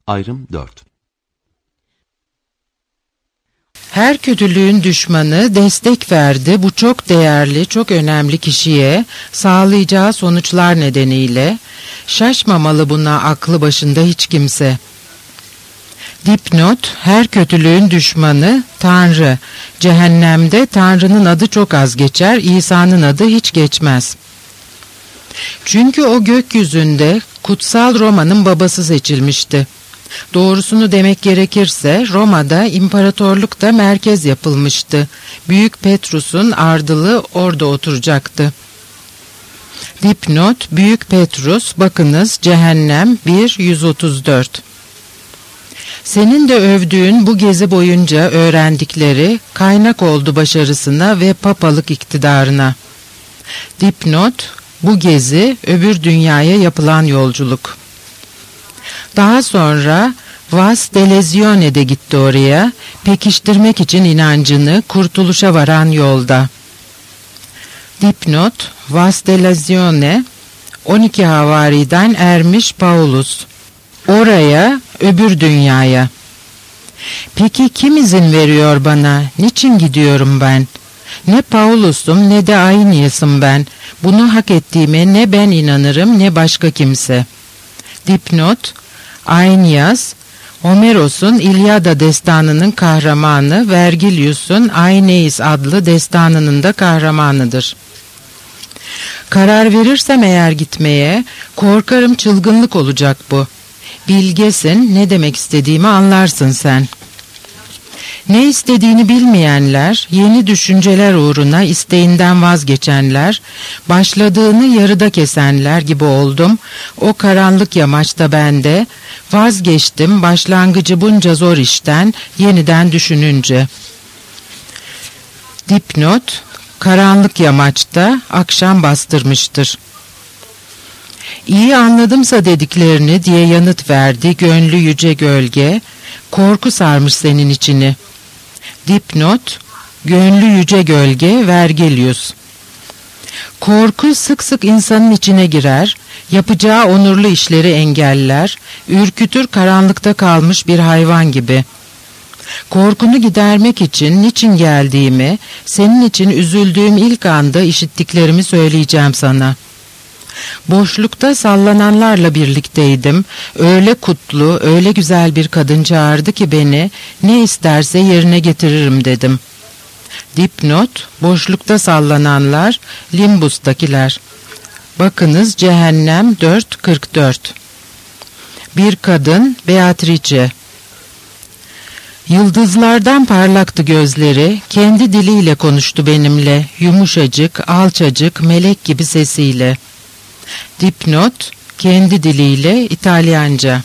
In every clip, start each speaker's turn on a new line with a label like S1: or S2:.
S1: Ayrım 4.
S2: Her kötülüğün düşmanı destek verdi bu çok değerli, çok önemli kişiye sağlayacağı sonuçlar nedeniyle. Şaşmamalı buna aklı başında hiç kimse. Dipnot, her kötülüğün düşmanı Tanrı. Cehennemde Tanrı'nın adı çok az geçer, İsa'nın adı hiç geçmez. Çünkü o gökyüzünde kutsal Roma'nın babası seçilmişti. Doğrusunu demek gerekirse Roma'da imparatorluk da merkez yapılmıştı. Büyük Petrus'un ardılı orada oturacaktı. Dipnot, Büyük Petrus, bakınız Cehennem 1:134. Senin de övdüğün bu gezi boyunca öğrendikleri kaynak oldu başarısına ve papalık iktidarına. Dipnot, bu gezi öbür dünyaya yapılan yolculuk. Daha sonra Vas Delezione'de gitti oraya, pekiştirmek için inancını kurtuluşa varan yolda. Dipnot, Vas Delezione, 12 havariden ermiş Paulus. Oraya, öbür dünyaya. Peki kim izin veriyor bana? Niçin gidiyorum ben? Ne Paulus'um ne de Ainias'ım ben. Bunu hak ettiğime ne ben inanırım ne başka kimse. Dipnot, Ainias, Homeros'un İlyada destanının kahramanı, Vergilius'un Aeneis adlı destanının da kahramanıdır. Karar verirsem eğer gitmeye, korkarım çılgınlık olacak bu. Bilgesin, ne demek istediğimi anlarsın sen. Ne istediğini bilmeyenler, yeni düşünceler uğruna isteğinden vazgeçenler, başladığını yarıda kesenler gibi oldum. O karanlık yamaçta ben de vazgeçtim başlangıcı bunca zor işten yeniden düşününce. Dipnot, karanlık yamaçta akşam bastırmıştır. İyi anladımsa dediklerini diye yanıt verdi gönlü yüce gölge, korku sarmış senin içini. Dipnot, gönlü yüce gölge, Vergilius. Korku sık sık insanın içine girer, yapacağı onurlu işleri engeller, ürkütür karanlıkta kalmış bir hayvan gibi. Korkunu gidermek için niçin geldiğimi, senin için üzüldüğüm ilk anda işittiklerimi söyleyeceğim sana. Boşlukta sallananlarla birlikteydim. Öyle kutlu, öyle güzel bir kadın çağırdı ki beni, ne isterse yerine getiririm dedim. Dipnot, boşlukta sallananlar, Limbus'takiler. Bakınız Cehennem 4:44. Bir kadın, Beatrice. Yıldızlardan parlaktı gözleri, kendi diliyle konuştu benimle, yumuşacık, alçacık, melek gibi sesiyle. Dipnot, kendi diliyle İtalyanca.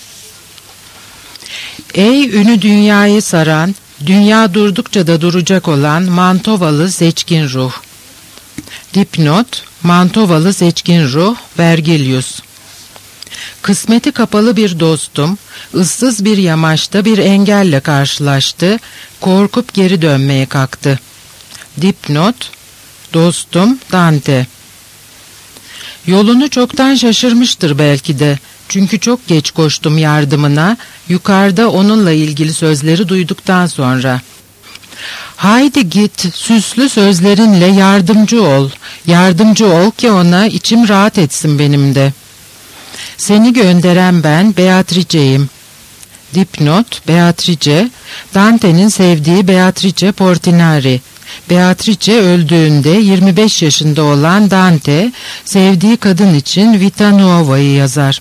S2: Ey ünü dünyayı saran, dünya durdukça da duracak olan Mantovalı seçkin ruh. Dipnot, Mantovalı seçkin ruh, Vergilius. Kısmeti kapalı bir dostum, ıssız bir yamaçta bir engelle karşılaştı, korkup geri dönmeye kalktı. Dipnot, dostum Dante. Yolunu çoktan şaşırmıştır belki de, çünkü çok geç koştum yardımına, yukarıda onunla ilgili sözleri duyduktan sonra. Haydi git, süslü sözlerinle yardımcı ol ki ona içim rahat etsin benim de. Seni gönderen ben Beatrice'yim. Dipnot, Beatrice, Dante'nin sevdiği Beatrice Portinari. Beatrice öldüğünde 25 yaşında olan Dante, sevdiği kadın için Vita Nuova'yı yazar.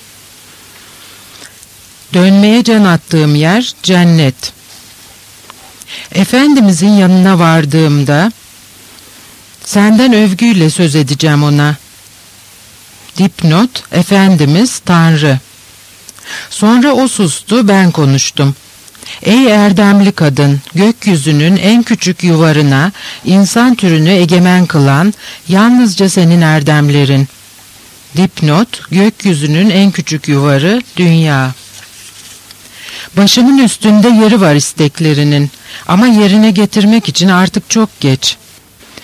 S2: Dönmeye can attığım yer cennet. Efendimizin yanına vardığımda, senden övgüyle söz edeceğim ona. Dipnot, Efendimiz Tanrı. Sonra o sustu, ben konuştum. Ey erdemli kadın, gökyüzünün en küçük yuvarına, insan türünü egemen kılan, yalnızca senin erdemlerin. Dipnot, gökyüzünün en küçük yuvarı, dünya. Başımın üstünde yeri var isteklerinin, ama yerine getirmek için artık çok geç.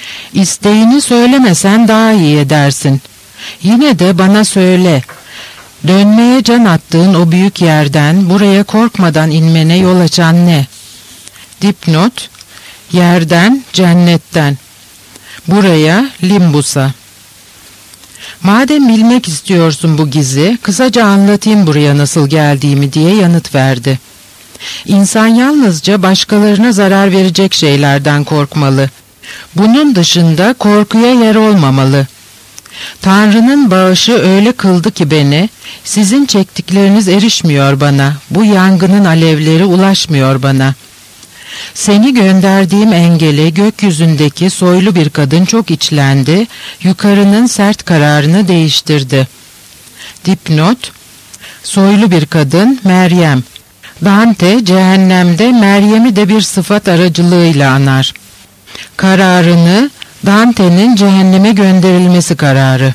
S2: İsteğini söylemesen daha iyi edersin. Yine de bana söyle, Dönmeye can attığın o büyük yerden buraya korkmadan inmene yol açan ne? Dipnot: yerden, cennetten. Buraya, Limbus'a. Madem bilmek istiyorsun bu gizi, kısaca anlatayım buraya nasıl geldiğimi diye yanıt verdi. İnsan yalnızca başkalarına zarar verecek şeylerden korkmalı. Bunun dışında korkuya yer olmamalı. Tanrı'nın bağışı öyle kıldı ki beni, sizin çektikleriniz erişmiyor bana, bu yangının alevleri ulaşmıyor bana. Seni gönderdiğim engele gökyüzündeki soylu bir kadın çok içlendi, yukarının sert kararını değiştirdi. Dipnot: soylu bir kadın, Meryem. Dante cehennemde Meryem'i de bir sıfat aracılığıyla anar. Kararını, Dante'nin cehenneme gönderilmesi kararı.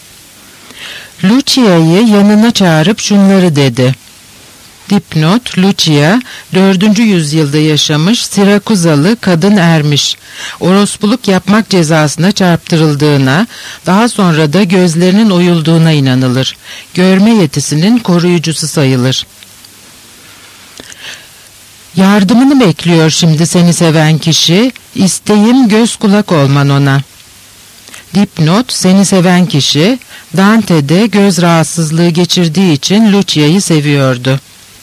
S2: Lucia'yı yanına çağırıp şunları dedi. Dipnot: Lucia, 4. yüzyılda yaşamış Sirakuzalı kadın ermiş. Orospuluk yapmak cezasına çarptırıldığına, daha sonra da gözlerinin oyulduğuna inanılır. Görme yetisinin koruyucusu sayılır. Yardımını bekliyor şimdi seni seven kişi, isteğim göz kulak olman ona. Dipnot: seni seven kişi, Dante'de göz rahatsızlığı geçirdiği için Lucia'yı seviyordu.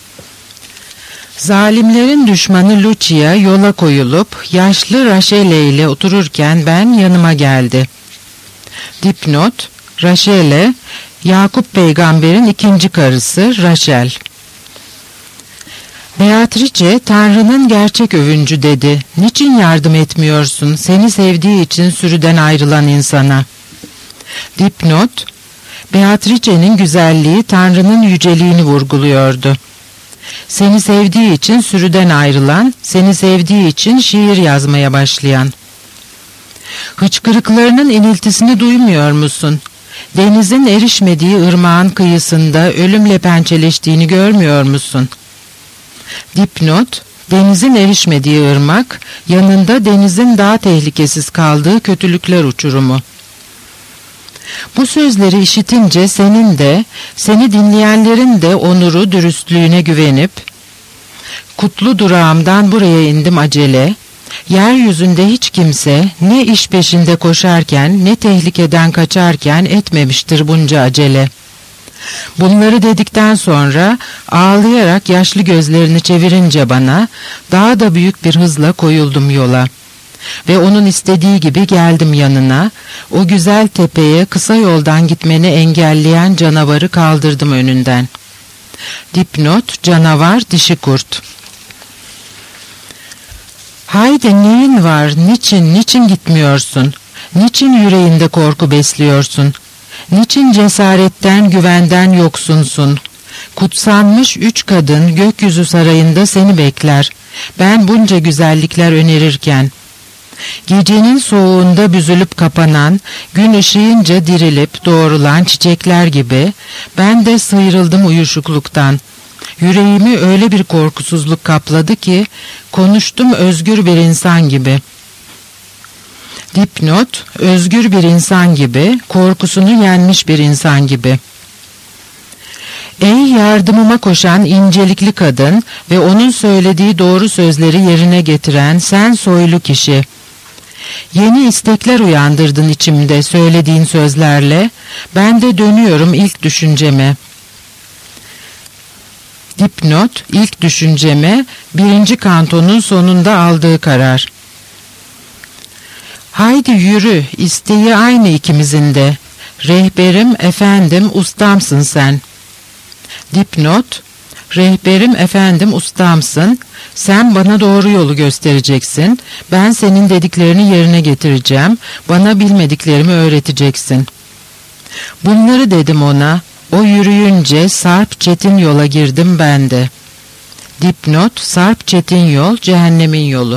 S2: Zalimlerin düşmanı Lucia yola koyulup yaşlı Rachele ile otururken ben yanıma geldi. Dipnot: Rachele, Yakup peygamberin ikinci karısı Rachel. Beatrice, Tanrı'nın gerçek övüncü dedi. Niçin yardım etmiyorsun seni sevdiği için sürüden ayrılan insana? Dipnot: Beatrice'nin güzelliği Tanrı'nın yüceliğini vurguluyordu. Seni sevdiği için sürüden ayrılan, seni sevdiği için şiir yazmaya başlayan. Hıçkırıklarının iniltisini duymuyor musun? Denizin erişmediği ırmağın kıyısında ölümle pençeleştiğini görmüyor musun? Dipnot: denizin erişmediği ırmak, yanında denizin daha tehlikesiz kaldığı kötülükler uçurumu. Bu sözleri işitince senin de, seni dinleyenlerin de onuru, dürüstlüğüne güvenip, kutlu durağımdan buraya indim acele, yeryüzünde hiç kimse ne iş peşinde koşarken ne tehlikeden kaçarken etmemiştir bunca acele. Bunları dedikten sonra ağlayarak yaşlı gözlerini çevirince bana, daha da büyük bir hızla koyuldum yola. Ve onun istediği gibi geldim yanına, o güzel tepeye kısa yoldan gitmeni engelleyen canavarı kaldırdım önünden. Dipnot: canavar, dişi kurt. Haydi neyin var, niçin gitmiyorsun? Niçin yüreğinde korku besliyorsun? Niçin cesaretten, güvenden yoksunsun? Kutsanmış 3 kadın gökyüzü sarayında seni bekler. Ben bunca güzellikler önerirken. Gecenin soğuğunda büzülüp kapanan, gün ışığınca dirilip doğrulan çiçekler gibi, ben de sıyrıldım uyuşukluktan. Yüreğimi öyle bir korkusuzluk kapladı ki, konuştum özgür bir insan gibi. Dipnot: özgür bir insan gibi, korkusunu yenmiş bir insan gibi. Ey yardımıma koşan incelikli kadın ve onun söylediği doğru sözleri yerine getiren sen soylu kişi. Yeni istekler uyandırdın içimde söylediğin sözlerle, ben de dönüyorum ilk düşünceme. Dipnot: ilk düşünceme, 1. kantonun sonunda aldığı karar. Haydi yürü, isteği aynı ikimizin de. Rehberim, efendim, ustamsın sen. Dipnot: rehberim, efendim, ustamsın. Sen bana doğru yolu göstereceksin. Ben senin dediklerini yerine getireceğim. Bana bilmediklerimi öğreteceksin. Bunları dedim ona. O yürüyünce sarp çetin yola girdim ben de. Dipnot: sarp çetin yol, cehennemin yolu.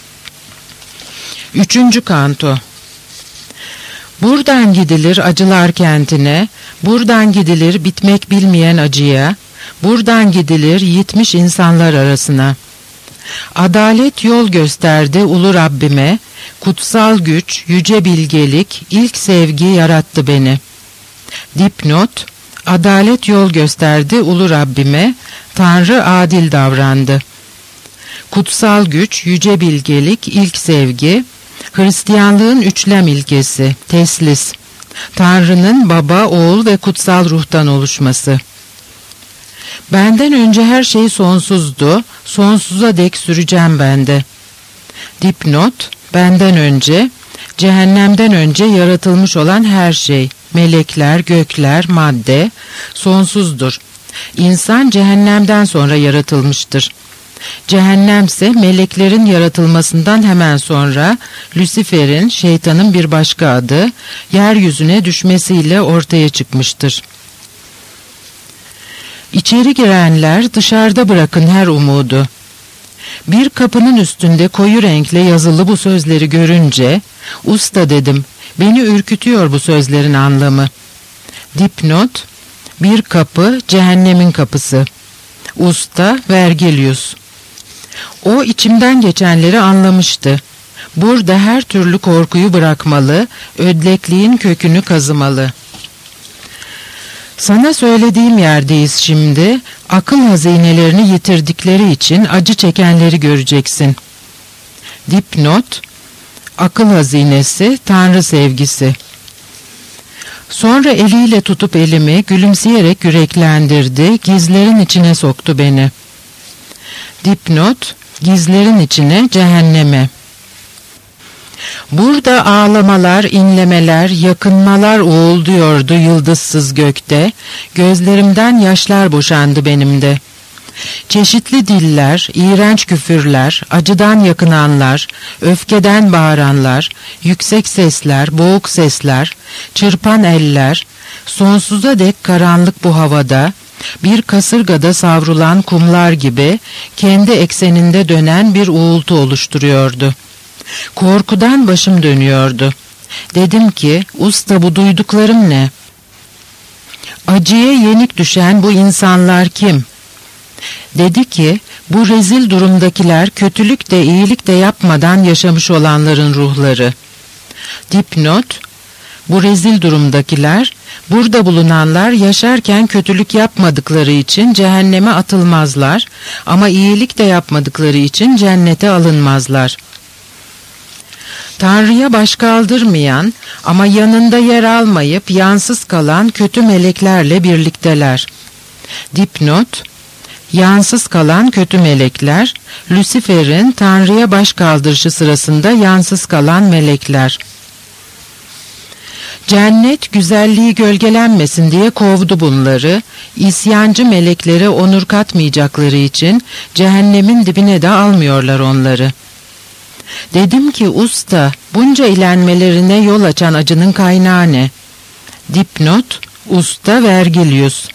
S2: 3. kanto. Buradan gidilir acılar kentine, buradan gidilir bitmek bilmeyen acıya, buradan gidilir yitmiş insanlar arasına. Adalet yol gösterdi ulu Rabbime, kutsal güç, yüce bilgelik, ilk sevgi yarattı beni. Dipnot: Adalet yol gösterdi ulu Rabbime, Tanrı adil davrandı. Kutsal güç, yüce bilgelik, ilk sevgi, Hristiyanlığın üçlem ilkesi, teslis, Tanrı'nın Baba, Oğul ve Kutsal Ruh'tan oluşması. Benden önce her şey sonsuzdu, sonsuza dek süreceğim bende. Dipnot, benden önce, cehennemden önce yaratılmış olan her şey, melekler, gökler, madde, sonsuzdur. İnsan cehennemden sonra yaratılmıştır. Cehennemse meleklerin yaratılmasından hemen sonra Lucifer'in, şeytanın bir başka adı, yeryüzüne düşmesiyle ortaya çıkmıştır. İçeri girenler dışarıda bırakın her umudu. Bir kapının üstünde koyu renkle yazılı bu sözleri görünce, usta dedim, beni ürkütüyor bu sözlerin anlamı. Dipnot, bir kapı cehennemin kapısı. Usta Vergilius. O içimden geçenleri anlamıştı. Burada her türlü korkuyu bırakmalı, ödlekliğin kökünü kazımalı. Sana söylediğim yerdeyiz şimdi, akıl hazinelerini yitirdikleri için acı çekenleri göreceksin. Dipnot, akıl hazinesi, Tanrı sevgisi. Sonra eliyle tutup elimi gülümseyerek yüreklendirdi, gizlerin içine soktu beni. Dipnot, gizlerin içine, cehenneme. Burada ağlamalar, inlemeler, yakınmalar uğulduyordu yıldızsız gökte, gözlerimden yaşlar boşandı benim de. Çeşitli diller, iğrenç küfürler, acıdan yakınanlar, öfkeden bağıranlar, yüksek sesler, boğuk sesler, çırpan eller, sonsuza dek karanlık bu havada, bir kasırgada savrulan kumlar gibi kendi ekseninde dönen bir uğultu oluşturuyordu. Korkudan başım dönüyordu. Dedim ki, usta bu duyduklarım ne? Acıya yenik düşen bu insanlar kim? Dedi ki, bu rezil durumdakiler kötülük de iyilik de yapmadan yaşamış olanların ruhları. Dipnot, bu rezil durumdakiler, burada bulunanlar yaşarken kötülük yapmadıkları için cehenneme atılmazlar ama iyilik de yapmadıkları için cennete alınmazlar. Tanrı'ya baş kaldırmayan ama yanında yer almayıp yansız kalan kötü meleklerle birlikteler. Dipnot, yansız kalan kötü melekler, Lucifer'in Tanrı'ya baş kaldırışı sırasında yansız kalan melekler. Cennet güzelliği gölgelenmesin diye kovdu bunları, isyancı meleklere onur katmayacakları için cehennemin dibine de almıyorlar onları. Dedim ki usta, bunca ilenmelerine yol açan acının kaynağı ne? Dipnot, usta Vergilius.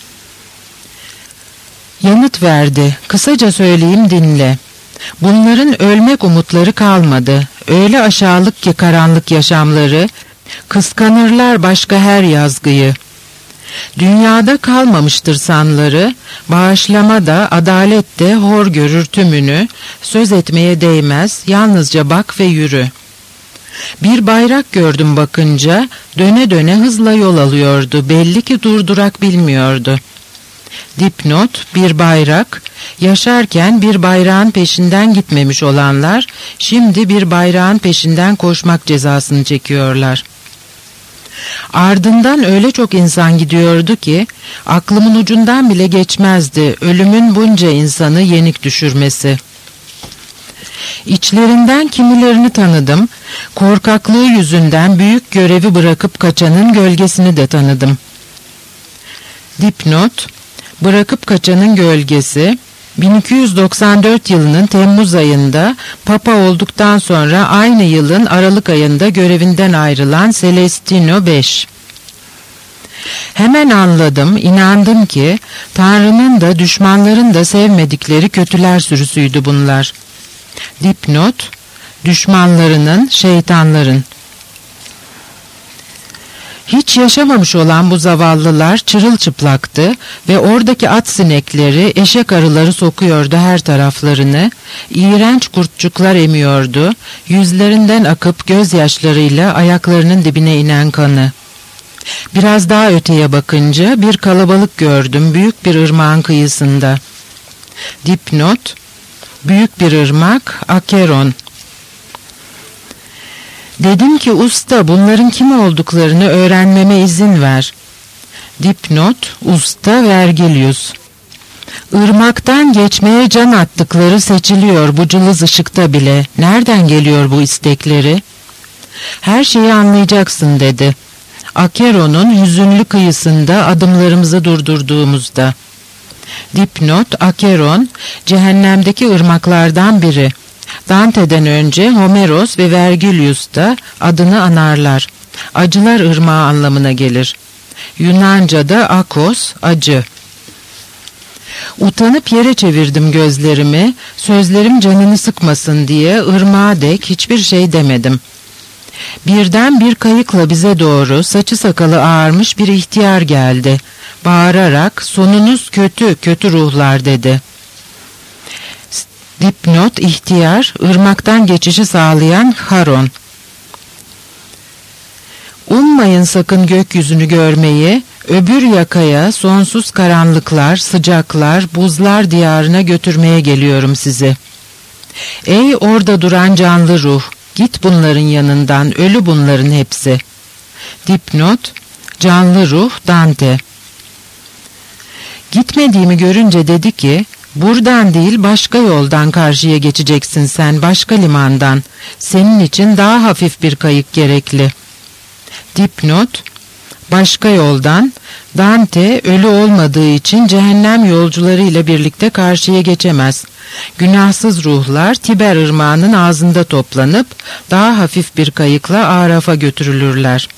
S2: Yanıt verdi, kısaca söyleyeyim dinle. Bunların ölmek umutları kalmadı, öyle aşağılık ki karanlık yaşamları, kıskanırlar başka her yazgıyı. Dünyada kalmamıştır sanları, bağışlama da adalet de hor görür tümünü, söz etmeye değmez, yalnızca bak ve yürü. Bir bayrak gördüm bakınca, döne döne hızla yol alıyordu, belli ki durdurak bilmiyordu. Dipnot, bir bayrak, yaşarken bir bayrağın peşinden gitmemiş olanlar, şimdi bir bayrağın peşinden koşmak cezasını çekiyorlar. Ardından öyle çok insan gidiyordu ki, aklımın ucundan bile geçmezdi ölümün bunca insanı yenik düşürmesi. İçlerinden kimilerini tanıdım, korkaklığı yüzünden büyük görevi bırakıp kaçanın gölgesini de tanıdım. Dipnot, bırakıp kaçanın gölgesi, 1294 yılının Temmuz ayında Papa olduktan sonra aynı yılın Aralık ayında görevinden ayrılan Celestino V. Hemen anladım, inandım ki Tanrı'nın da düşmanların da sevmedikleri kötüler sürüsüydü bunlar. Dipnot, düşmanlarının, şeytanların. Hiç yaşamamış olan bu zavallılar çırılçıplaktı ve oradaki at sinekleri, eşek arıları sokuyordu her taraflarını, iğrenç kurtçuklar emiyordu, yüzlerinden akıp gözyaşlarıyla ayaklarının dibine inen kanı. Biraz daha öteye bakınca bir kalabalık gördüm büyük bir ırmağın kıyısında. Dipnot: büyük bir ırmak, Acheron. Dedim ki usta, bunların kim olduklarını öğrenmeme izin ver. Dipnot: usta Vergilius. Irmaktan geçmeye can attıkları seçiliyor bu cılız ışıkta bile. Nereden geliyor bu istekleri? Her şeyi anlayacaksın dedi. Acheron'un hüzünlü kıyısında adımlarımızı durdurduğumuzda. Dipnot: Acheron, cehennemdeki ırmaklardan biri. Dante'den önce Homeros ve Vergilius da adını anarlar. Acılar ırmağı anlamına gelir. Yunanca'da akos, acı. Utanıp yere çevirdim gözlerimi, sözlerim canını sıkmasın diye ırmağa dek hiçbir şey demedim. Birden bir kayıkla bize doğru saçı sakalı ağarmış bir ihtiyar geldi. Bağırarak sonunuz kötü, kötü ruhlar dedi. Dipnot: ihtiyar, ırmaktan geçişi sağlayan Haron. Ummayın sakın gökyüzünü görmeyi, öbür yakaya, sonsuz karanlıklar, sıcaklar, buzlar diyarına götürmeye geliyorum sizi. Ey orada duran canlı ruh, git bunların yanından, ölü bunların hepsi. Dipnot: canlı ruh Dante. Gitmediğimi görünce dedi ki, buradan değil başka yoldan karşıya geçeceksin sen, başka limandan. Senin için daha hafif bir kayık gerekli. Dipnot: başka yoldan, Dante ölü olmadığı için cehennem yolcuları ile birlikte karşıya geçemez. Günahsız ruhlar Tiber ırmağının ağzında toplanıp daha hafif bir kayıkla Araf'a götürülürler.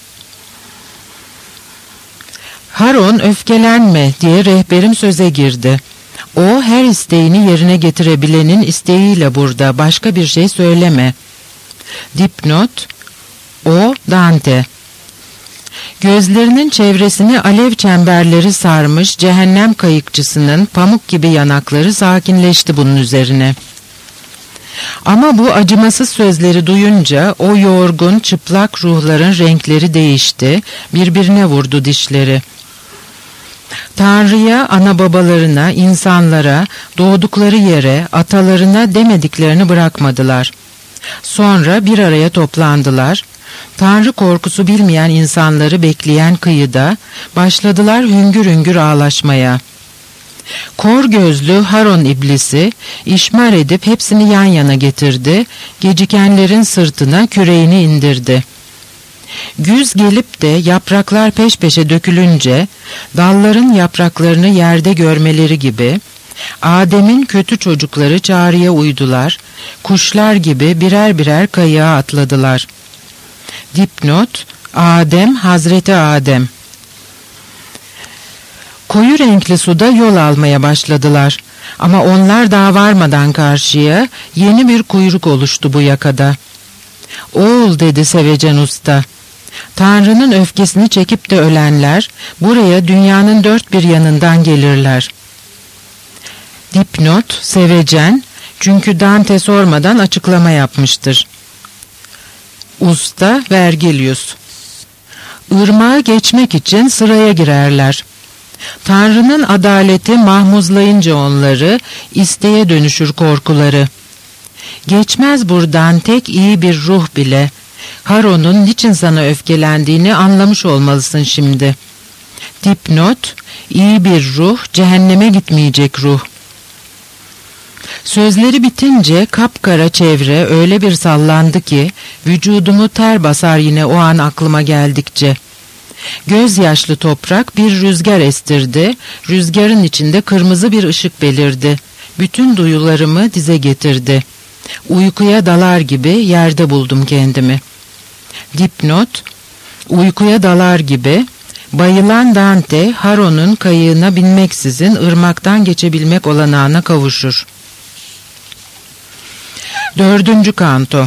S2: Haron öfkelenme diye rehberim söze girdi. O her isteğini yerine getirebilenin isteğiyle burada, başka bir şey söyleme. Dipnot: o Dante. Gözlerinin çevresini alev çemberleri sarmış cehennem kayıkçısının pamuk gibi yanakları sakinleşti bunun üzerine. Ama bu acımasız sözleri duyunca o yorgun, çıplak ruhların renkleri değişti, birbirine vurdu dişleri. Tanrı'ya, ana babalarına, insanlara, doğdukları yere, atalarına demediklerini bırakmadılar. Sonra bir araya toplandılar. Tanrı korkusu bilmeyen insanları bekleyen kıyıda başladılar hüngür hüngür ağlaşmaya. Kor gözlü Haron iblisi işmar edip hepsini yan yana getirdi, gecikenlerin sırtına küreğini indirdi. Güz gelip de yapraklar peş peşe dökülünce, dalların yapraklarını yerde görmeleri gibi, Adem'in kötü çocukları çağrıya uydular, kuşlar gibi birer birer kayığa atladılar. Dipnot: Adem, Hazreti Adem. Koyu renkli suda yol almaya başladılar. Ama onlar daha varmadan karşıya yeni bir kuyruk oluştu bu yakada. Oğul dedi sevecen usta. Tanrı'nın öfkesini çekip de ölenler buraya dünyanın dört bir yanından gelirler. Dipnot: sevecen, çünkü Dante sormadan açıklama yapmıştır. Usta Vergilius. Irmağı geçmek için sıraya girerler. Tanrı'nın adaleti mahmuzlayınca onları, isteğe dönüşür korkuları. Geçmez buradan tek iyi bir ruh bile. Haron'un niçin sana öfkelendiğini anlamış olmalısın şimdi. Dipnot: iyi bir ruh, cehenneme gitmeyecek ruh. Sözleri bitince kapkara çevre öyle bir sallandı ki vücudumu ter basar yine o an aklıma geldikçe. Gözyaşlı toprak bir rüzgar estirdi, rüzgarın içinde kırmızı bir ışık belirdi. Bütün duyularımı dize getirdi. Uykuya dalar gibi yerde buldum kendimi. Dipnot: uykuya dalar gibi, bayılan Dante, Haron'un kayığına binmeksizin ırmaktan geçebilmek olanağına kavuşur. 4. Kanto.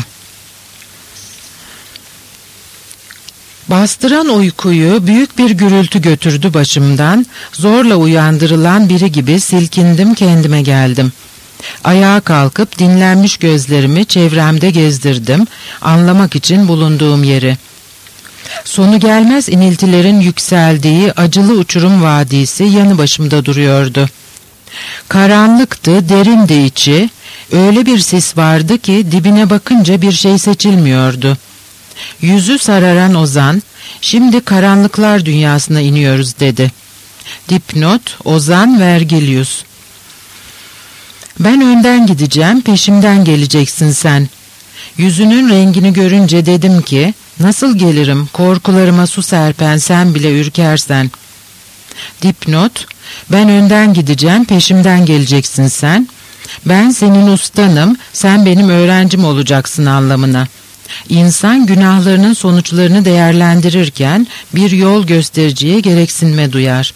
S2: Bastıran uykuyu büyük bir gürültü götürdü başımdan, zorla uyandırılan biri gibi silkindim, kendime geldim. Ayağa kalkıp dinlenmiş gözlerimi çevremde gezdirdim, anlamak için bulunduğum yeri. Sonu gelmez iniltilerin yükseldiği acılı uçurum vadisi yanı başımda duruyordu. Karanlıktı, derindi içi, öyle bir sis vardı ki dibine bakınca bir şey seçilmiyordu. Yüzü sararan Ozan, "Şimdi karanlıklar dünyasına iniyoruz," dedi. Dipnot, Ozan Vergilius. "Ben önden gideceğim, peşimden geleceksin sen." Yüzünün rengini görünce dedim ki, "Nasıl gelirim, korkularıma su serpen sen bile ürkersen." Dipnot, "Ben önden gideceğim, peşimden geleceksin sen. Ben senin ustanım, sen benim öğrencim olacaksın anlamına. İnsan günahlarının sonuçlarını değerlendirirken bir yol göstericiye gereksinme duyar."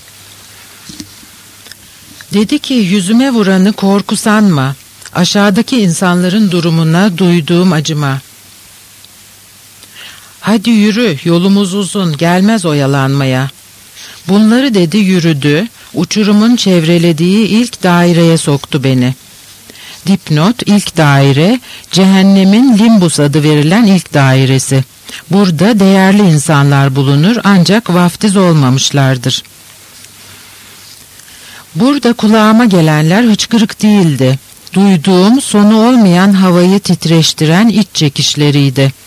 S2: Dedi ki, "Yüzüme vuranı korku sanma. Aşağıdaki insanların durumuna duyduğum acıma. Hadi yürü, yolumuz uzun, gelmez oyalanmaya." Bunları dedi, yürüdü, uçurumun çevrelediği ilk daireye soktu beni. Dipnot, ilk daire, cehennemin Limbus adı verilen ilk dairesi. Burada değerli insanlar bulunur ancak vaftiz olmamışlardır. Burada kulağıma gelenler hıçkırık değildi. Duyduğum sonu olmayan havayı titreştiren iç çekişleriydi.